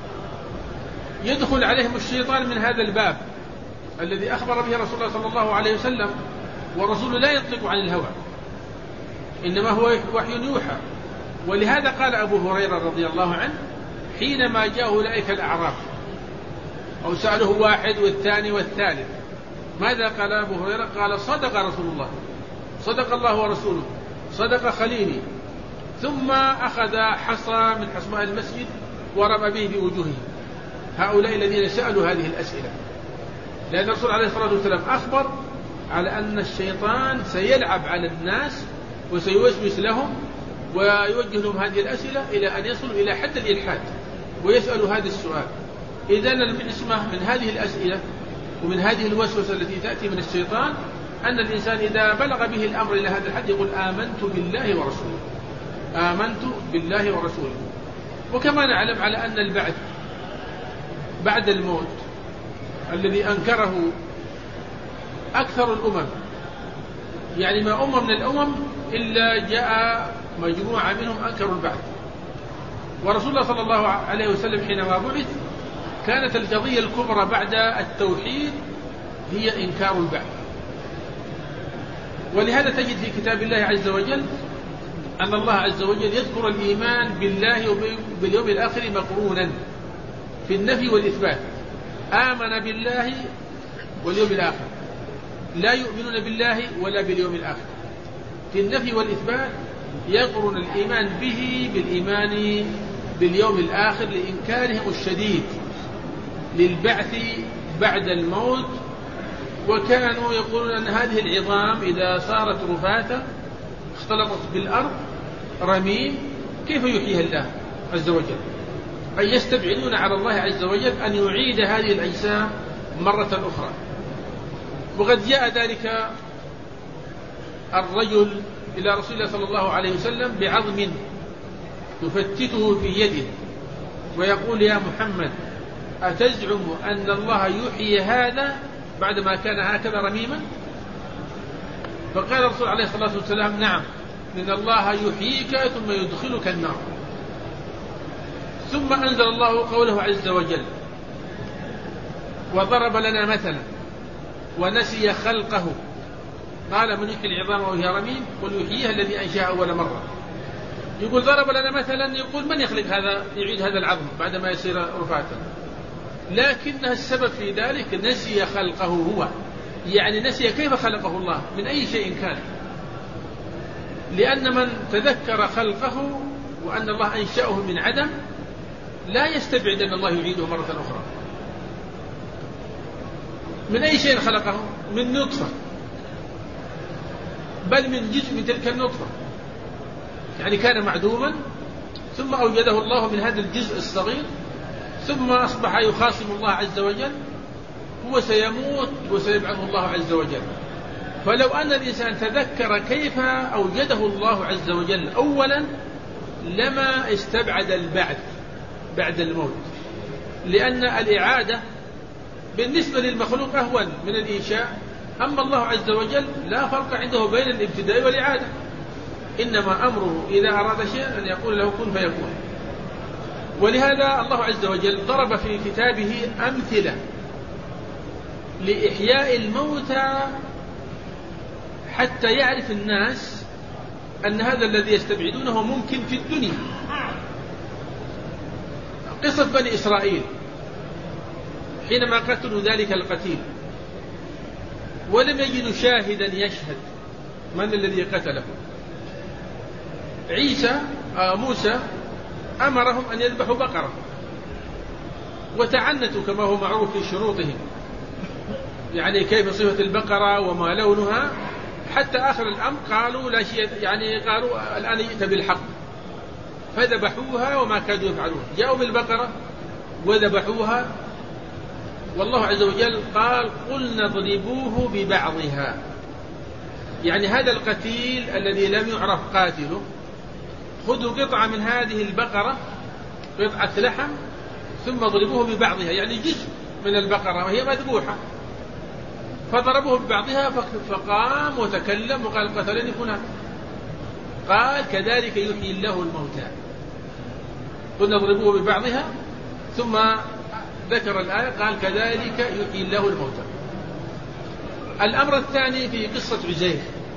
B: يدخل عليهم الشيطان من هذا الباب الذي أخبر به رسول الله صلى الله عليه وسلم، والرسول لا ينطق عن الهوى إنما هو وحي يوحى. ولهذا قال أبو هريرة رضي الله عنه حينما جاءه أولئك الأعراب أو سأله واحد والثاني والثالث ماذا قال أبو هريرة؟ قال صدق رسول الله، صدق الله ورسوله، صدق خليلي. ثم أخذ حصى من حصباء المسجد ورمى به في وجوههم. هؤلاء الذين سألوا هذه الأسئلة، لأن الرسول عليه الصلاة والسلام أخبر على أن الشيطان سيلعب على الناس وسيوسوس لهم ويوجه لهم هذه الأسئلة إلى أن يصلوا إلى حد الإلحاد ويسألوا هذا السؤال. إذن العصمة من هذه الأسئلة ومن هذه الوسوسة التي تأتي من الشيطان أن الإنسان إذا بلغ به الأمر إلى هذا الحد يقول آمنت بالله ورسوله، آمنت بالله ورسوله. وكما نعلم على أن البعث بعد الموت الذي أنكره أكثر الأمم، يعني ما أمم من الأمم إلا جاء مجموعة منهم أنكروا البعث. ورسول الله صلى الله عليه وسلم حينما بعث كانت القضية الكبرى بعد التوحيد هي إنكار البعث. ولهذا تجد في كتاب الله عز وجل أن الله عز وجل يذكر الإيمان بالله وباليوم الآخر مقرونا في النفي والإثبات. آمن بالله واليوم الآخر، لا يؤمنون بالله ولا باليوم الآخر. في النفي والإثبات يقرن الإيمان به بالإيمان باليوم الآخر لإنكارهم الشديد للبعث بعد الموت. وكانوا يقولون أن هذه العظام إذا صارت رفاتا اختلطت بالأرض رميم كيف يحييها الله عز وجل؟ أي يستبعدون على الله عز وجل أن يعيد هذه الأجسام مرة أخرى. وقد جاء ذلك الرجل إلى رسول الله صلى الله عليه وسلم بعظم يفتته في يده ويقول يا محمد أتزعم أن الله يحيي هذا بعدما كان هكذا رميما؟ فقال الرسول عليه الصلاة والسلام نعم، إن الله يحييك ثم يدخلك النار. ثم أنزل الله قوله عز وجل وضرب لنا مثلا ونسي خلقه قال من يحيي العظام وهي رميم قل يحييها الذي أنشأها أول مرة. يقول ضرب لنا مثلا، يقول من يخلق هذا، يعيد هذا العظم بعدما يصير رفاتا؟ لكن السبب في ذلك نسي خلقه هو، يعني نسي كيف خلقه الله من أي شيء كان، لأن من تذكر خلقه وأن الله أنشأه من عدم لا يستبعد أن الله يعيده مرة أخرى. من أي شيء خلقه؟ من نطفة، بل من جزء من تلك النطفة، يعني كان معدوما ثم أوجده الله من هذا الجزء الصغير، ثم أصبح يخاصم الله عز وجل، هو سيموت وسيبعثه الله عز وجل. فلو أن الإنسان تذكر كيف أوجده الله عز وجل أولا لما استبعد البعث بعد الموت، لأن الإعادة بالنسبة للمخلوق أهون من الإنشاء، أما الله عز وجل لا فرق عنده بين الابتداء والإعادة، إنما أمره إذا أراد شيئا أن يقول له كن فيكون. ولهذا الله عز وجل ضرب في كتابه أمثلة لإحياء الموتى حتى يعرف الناس أن هذا الذي يستبعدونه ممكن في الدنيا. قصة بني إسرائيل حينما قتلوا ذلك القتيل ولم يجدوا شاهدا يشهد من الذي قتله، عيسى آه موسى أمرهم أن يذبحوا بقرة، وتعنتوا كما هو معروف في شروطهم، يعني كيف صفة البقرة وما لونها، حتى آخر الأمر قالوا لا شيء، يعني قالوا الآن جئت بالحق، فذبحوها وما كادوا يفعلون، جاءوا بالبقرة وذبحوها، والله عز وجل قال قلنا اضربوه ببعضها، يعني هذا القتيل الذي لم يعرف قاتله خذوا قطعة من هذه البقرة، قطعة لحم، ثم اضربوه ببعضها، يعني جزء من البقرة وهي مذبوحة، فضربوه ببعضها فقام وتكلم وقال قتلني فلان، قال كذلك يحيي الله الموتى، قلنا اضربوه ببعضها، ثم ذكر الآية قال كذلك يحيي الله الموتى. الأمر الثاني في قصة عزير،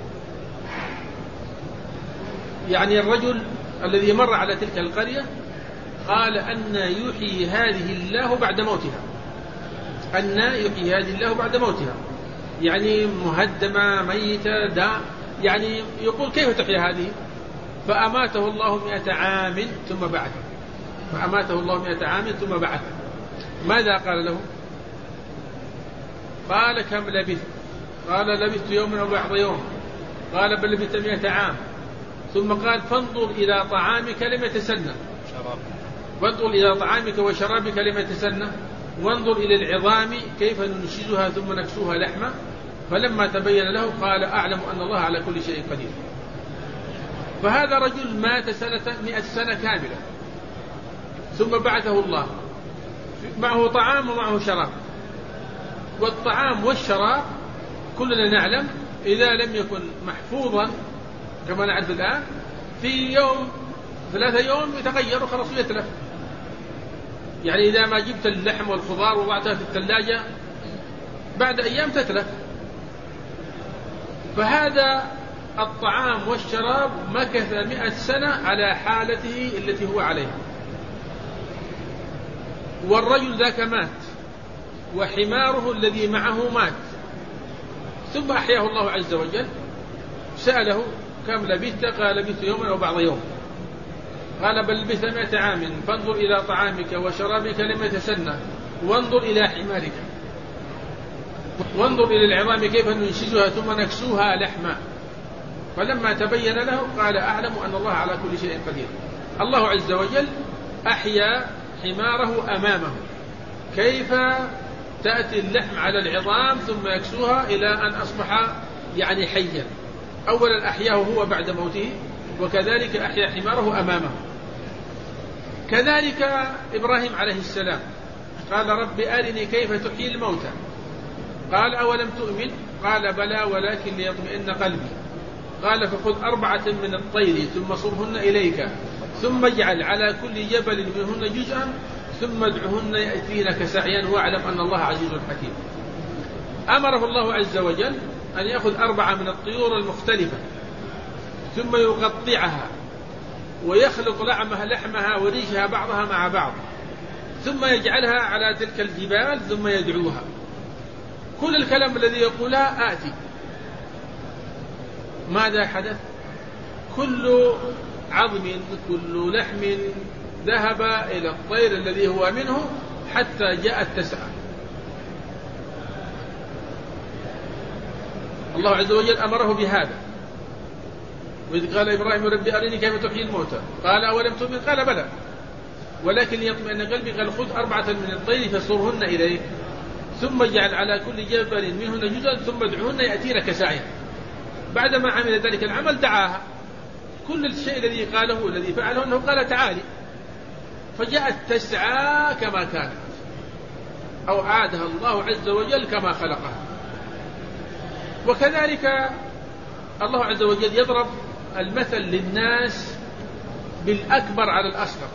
B: يعني الرجل الذي مر على تلك القرية قال أن يحيي هذه الله بعد موتها، أن يحيي هذه الله بعد موتها، يعني مهدمة ميتة دا، يعني يقول كيف تحيي هذه؟ فأماته الله مئة عام ثم بعثه، فأماته الله مئة عام ثم بعثه. ماذا قال له؟ قال كم لبثت؟ قال لبثت يوما أو بعض يوم، قال بل لبثت مئة عام. ثم قال فانظر إلى طعامك لم يتسنى، وانظر إلى طعامك وشرابك لم يتسنى، وانظر إلى العظام كيف ننشزها ثم نكسوها لحما، فلما تبين له قال أعلم أن الله على كل شيء قدير. فهذا رجل مات سنة مئة سنة كاملة، ثم بعثه الله معه طعام ومعه شراب، والطعام والشراب كلنا نعلم إذا لم يكن محفوظا كما نعرف الآن في يوم ثلاثة يوم يتغير وخلاص يتلف، يعني إذا ما جبت اللحم والخضار وضعتها في الثلاجة بعد أيام تتلف. فهذا الطعام والشراب مكث مئة سنة على حالته التي هو عليها، والرجل ذاك مات وحماره الذي معه مات، ثم أحياه الله عز وجل. سأله كم لبثت؟ قال لبثت يوما أو بعض يوم، قال بل لبثت مئة عام، فانظر إلى طعامك وشرابك لم يتسنى، وانظر إلى حمارك، وانظر إلى العظام كيف ننشزها ثم نكسوها لحما، فلما تبين له قال أعلم أن الله على كل شيء قدير. الله عز وجل أحيا حماره أمامه، كيف تأتي اللحم على العظام ثم يكسوها إلى أن أصبح يعني حيا. أولا أحياه هو بعد موته، وكذلك أحيا حماره أمامه. كذلك إبراهيم عليه السلام قال رب أرني كيف تحيي الموتى، قال أولم تؤمن؟ قال بلى ولكن ليطمئن قلبي، قال فخذ أربعة من الطير ثم صرهن إليك، ثم اجعل على كل جبل منهن جزءا، ثم ادعهن يأتينك سعيا واعلم أن الله عزيز حكيم. أمره الله عز وجل أن يأخذ أربعة من الطيور المختلفة ثم يقطعها ويخلط لحمها لحمها وريشها بعضها مع بعض، ثم يجعلها على تلك الجبال ثم يدعوها. كل الكلام الذي يقولها آتي. ماذا حدث؟ كل عظم كل لحم ذهب إلى الطير الذي هو منه حتى جاءت تسعى. الله عز وجل أمره بهذا. وإذ قال إبراهيم ربي أرني كيف تحيي الموتى قال أولم تؤمن قال بلى ولكن ليطمئن قلبي قال خذ أربعة من الطير فصرهن إليك ثم اجعل على كل جبل منهن جزءا ثم ادعوهن يأتينك سعيا. بعدما عمل ذلك العمل دعاها. كل الشيء الذي قاله الذي فعله أنه قال تعالي، فجاءت تسعى كما كانت أو عادها الله عز وجل كما خلقها. وكذلك الله عز وجل يضرب المثل للناس بالأكبر على الأصغر،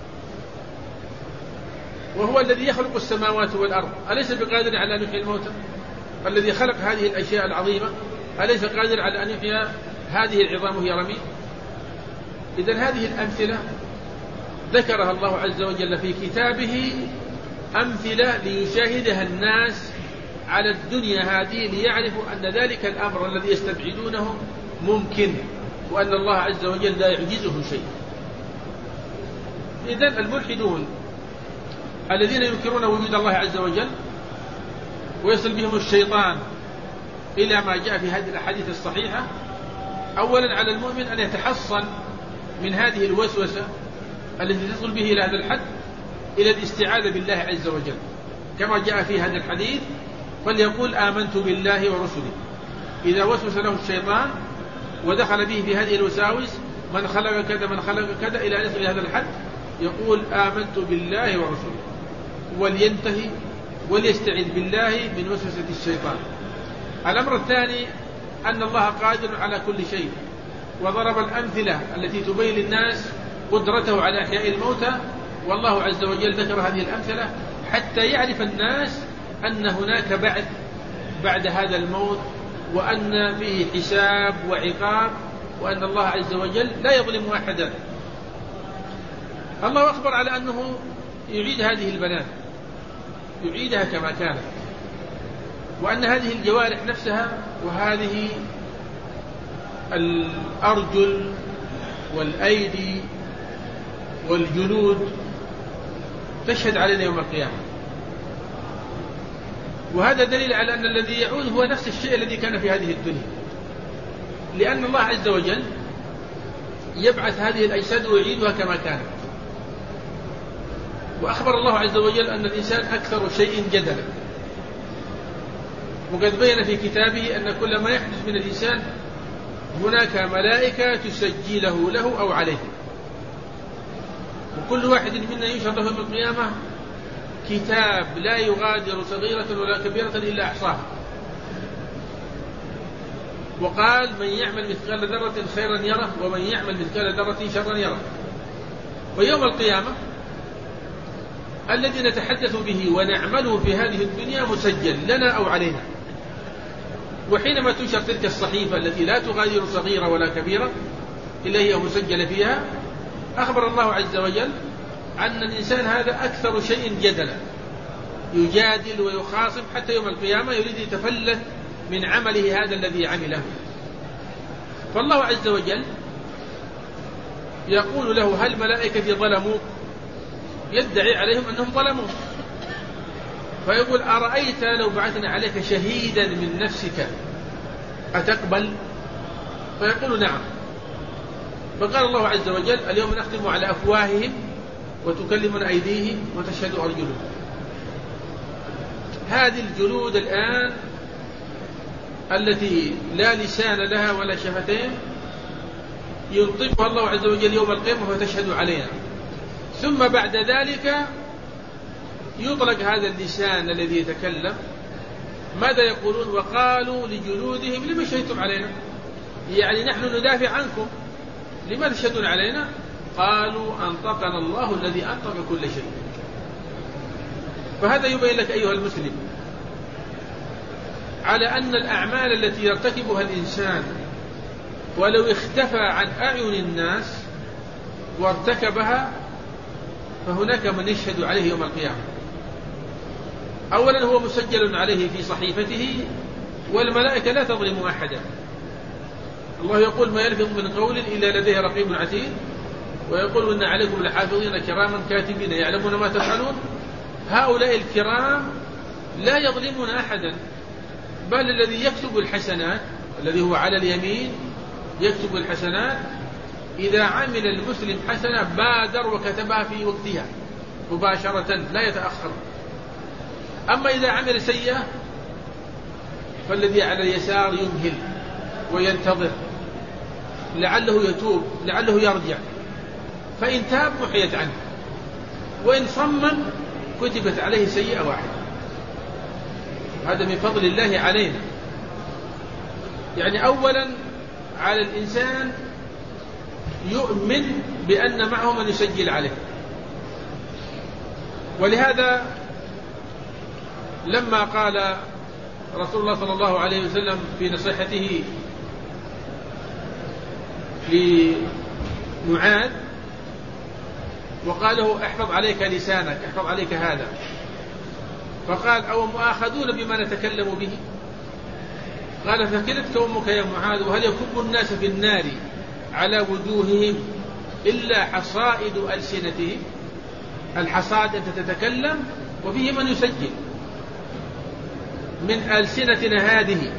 B: وهو الذي يخلق السماوات والأرض. أليس بقادر على أن يحيي الموتى؟ الذي خلق هذه الأشياء العظيمة أليس قادر على أن يحيي هذه العظام وهي رميم؟ إذن هذه الأمثلة ذكرها الله عز وجل في كتابه أمثلة ليشاهدها الناس على الدنيا هذه ليعرفوا أن ذلك الأمر الذي يستبعدونه ممكن، وأن الله عز وجل لا يعجزه شيء. إذن الملحدون الذين ينكرون وجود الله عز وجل ويصل بهم الشيطان إلى ما جاء في هذه الأحاديث الصحيحة، أولا على المؤمن أن يتحصن من هذه الوسوسة التي تصل به إلى هذا الحد إلى الاستعاذة بالله عز وجل، كما جاء في هذا الحديث فليقول آمنت بالله ورسله. إذا وسوس له الشيطان ودخل به في هذه الوساوس من خلق كذا من خلق كذا إلى أن يصل إلى هذا الحد يقول آمنت بالله ورسله، ولينتهي وليستعذ بالله من وسوسة الشيطان. الأمر الثاني أن الله قادر على كل شيء، وضرب الأمثلة التي تبين للناس قدرته على إحياء الموتى، والله عز وجل ذكر هذه الأمثلة حتى يعرف الناس أن هناك بعد بعد هذا الموت، وأن فيه حساب وعقاب، وأن الله عز وجل لا يظلم أحدا. الله أخبر على أنه يعيد هذه البنات، يعيدها كما كانت، وأن هذه الجوارح نفسها وهذه الأرجل والأيدي والجلود تشهد علينا يوم القيامة. وهذا دليل على أن الذي يعود هو نفس الشيء الذي كان في هذه الدنيا، لأن الله عز وجل يبعث هذه الأجساد ويعيدها كما كانت. وأخبر الله عز وجل أن الإنسان أكثر شيء جدلا، وقد بين في كتابه أن كل ما يحدث من الإنسان هناك ملائكة تسجله له أو عليه، وكل واحد منا يشهد له يوم القيامة كتاب لا يغادر صغيرة ولا كبيرة إلا أحصاها. وقال من يعمل مثقال ذرة خيرا يره ومن يعمل مثقال ذرة شرا يره. ويوم القيامة الذي نتحدث به ونعمله في هذه الدنيا مسجل لنا أو علينا، وحينما تنشر تلك الصحيفة التي لا تغادر صغيرة ولا كبيرة إلا هي مسجلة فيها، أخبر الله عز وجل أن الإنسان هذا أكثر شيء جدلا، يجادل ويخاصم حتى يوم القيامة يريد يتفلت من عمله هذا الذي عمله. فالله عز وجل يقول له هل ملائكتي ظلموك؟ يدعي عليهم أنهم ظلموك، فيقول أرأيت لو بعثنا عليك شهيدا من نفسك أتقبل؟ فيقول نعم. فقال الله عز وجل اليوم نختم على أفواههم وتكلمنا أيديهم وتشهد أرجلهم. هذه الجلود الآن التي لا لسان لها ولا شفتين ينطقها الله عز وجل يوم القيامة فتشهد علينا، ثم بعد ذلك يطلق هذا اللسان الذي يتكلم. ماذا يقولون؟ وقالوا لجلودهم لما شهدتم علينا؟ يعني نحن ندافع عنكم، لماذا تشهدون علينا؟ قالوا أنطقنا الله الذي أنطق كل شيء. فهذا يبين لك أيها المسلم على أن الأعمال التي يرتكبها الإنسان ولو اختفى عن أعين الناس وارتكبها فهناك من يشهد عليه يوم القيامة. أولا هو مسجل عليه في صحيفته، والملائكة لا تظلم أحدا. الله يقول ما يلفظ من قول إلا لديه رقيب عتيد، ويقول إن عليكم لحافظين كراما كاتبين يعلمون ما تفعلون. هؤلاء الكرام لا يظلمون أحدا، بل الذي يكتب الحسنات الذي هو على اليمين يكتب الحسنات، إذا عمل المسلم حسنة بادر وكتبها في وقتها مباشرة لا يتأخر. أما إذا عمل سيئة فالذي على اليسار يمهل وينتظر لعله يتوب لعله يرجع، فإن تاب محيت عنه، وإن صمم كتبت عليه سيئة واحدة. هذا من فضل الله علينا. يعني أولا على الإنسان يؤمن بأن معه من يسجل عليه. ولهذا لما قال رسول الله صلى الله عليه وسلم في نصيحته لمعاذ وقال له احفظ عليك لسانك، احفظ عليك هذا، فقال أو مؤاخذون بما نتكلم به؟ قال ثكلتك أمك يا معاذ، وهل يكب الناس في النار على وجوههم إلا حصائد ألسنتهم؟ الحصاد أنت تتكلم وفيه من يسجل من ألسنتنا هذه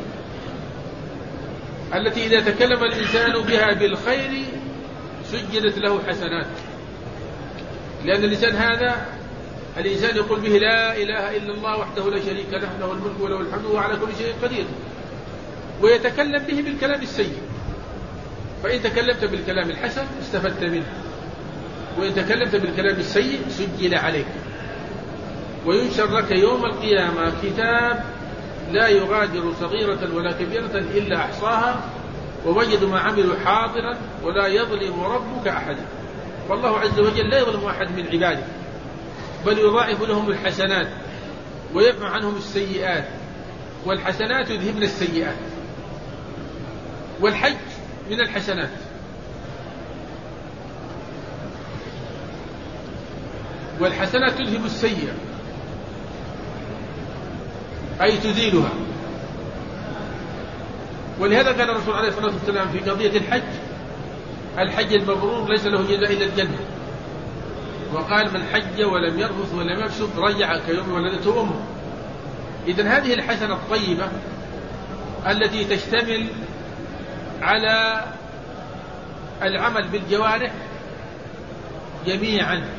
B: التي إذا تكلم الإنسان بها بالخير سجلت له حسنات، لأن اللسان هذا الإنسان يقول به لا إله إلا الله وحده لا شريك له له الملك وله الحمد وهو على كل شيء قدير، ويتكلم به بالكلام السيء. فإن تكلمت بالكلام الحسن استفدت منه، وإن تكلمت بالكلام السيء سجل عليك، وينشر لك يوم القيامة كتاب لا يغادر صغيرة ولا كبيرة إلا أحصاها ووجدوا ما عملوا حاضرا ولا يظلم ربك أحدا. والله عز وجل لا يظلم أحد من عباده، بل يضاعف لهم الحسنات ويمحو عنهم السيئات، والحسنات يذهبن السيئات. والحج من الحسنات، والحسنات تذهب السيئة أي تزيلها. ولهذا كان الرسول عليه الصلاة والسلام في قضية الحج الحج المبرور ليس له جزاء إلا الجنة، وقال من حج ولم يرفث ولم يفسق رجع كيوم ولدته أمه. إذن هذه الحسنة الطيبة التي تشتمل على العمل بالجوارح جميعا،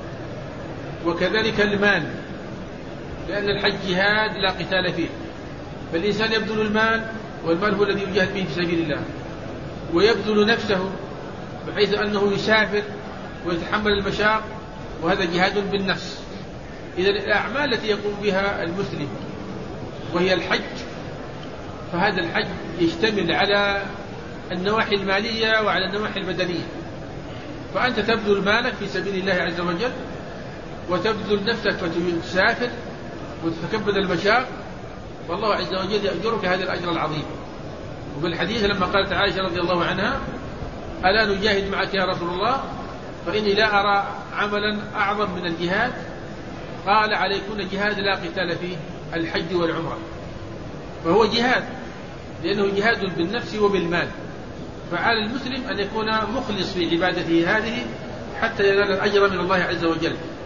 B: وكذلك المال، لأن الحج جهاد لا قتال فيه، فالإنسان يبذل المال، والمال هو الذي يجاهد به في سبيل الله، ويبذل نفسه بحيث أنه يسافر ويتحمل المشاق، وهذا جهاد بالنفس. إذا الأعمال التي يقوم بها المسلم وهي الحج، فهذا الحج يشتمل على النواحي المالية وعلى النواحي البدنية. فأنت تبذل مالك في سبيل الله عز وجل، وتبذل نفسك فتسافر وتتكبد المشاق، والله عز وجل يأجرك هذا الأجر العظيم. وبالحديث لما قالت عائشة رضي الله عنها ألا نجاهد معك يا رسول الله فإني لا أرى عملا أعظم من الجهاد، قال عليكن جهاد لا قتال فيه الحج والعمرة. فهو جهاد لأنه جهاد بالنفس وبالمال، فعلى المسلم أن يكون مخلص في عبادته هذه حتى ينال الأجر من الله عز وجل.